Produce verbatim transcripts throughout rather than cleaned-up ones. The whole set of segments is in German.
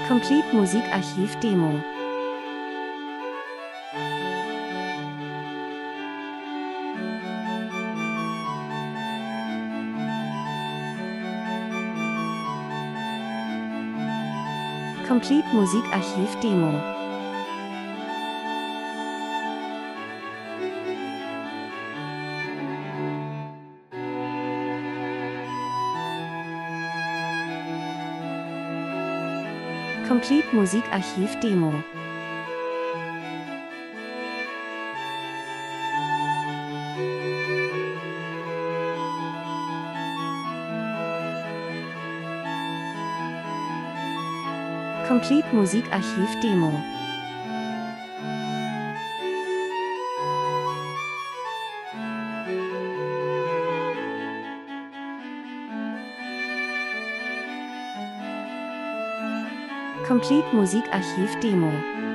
Complete Musikarchiv Demo. Complete Musikarchiv Demo. Complete Musikarchiv Demo. Complete Musikarchiv Demo. Complete Musikarchiv Demo.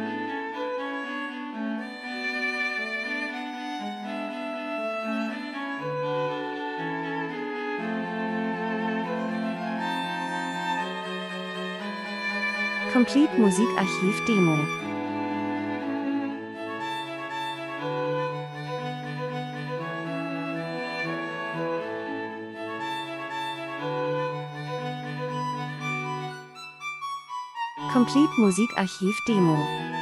Complete Musikarchiv Demo. Complete Musikarchiv Demo.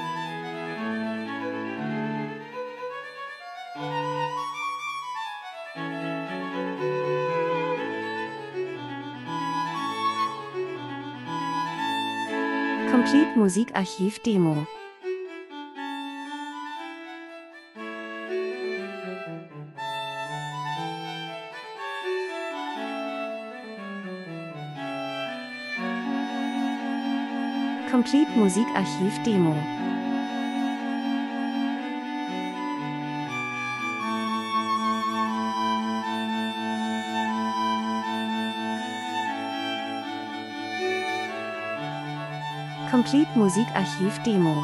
Complete Musikarchiv Demo. Complete Musikarchiv Demo. Complete Musikarchiv Demo.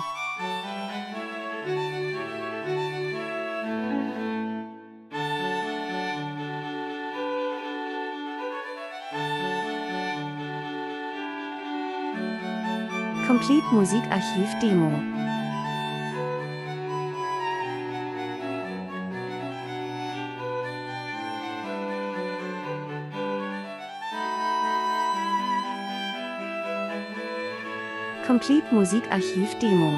Complete Musikarchiv Demo. Complete Musikarchiv Demo.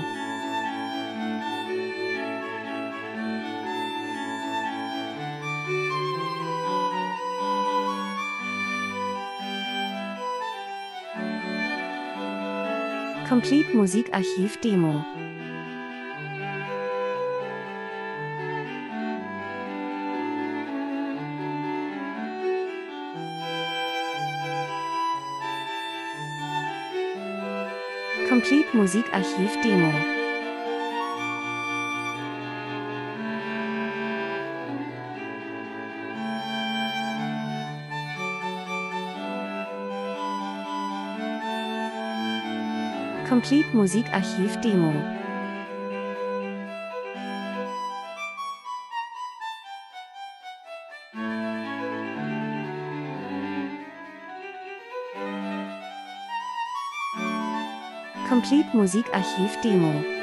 Complete Musikarchiv Demo. Complete Musikarchiv Demo. Complete Musikarchiv Demo. Complete Musikarchiv Demo.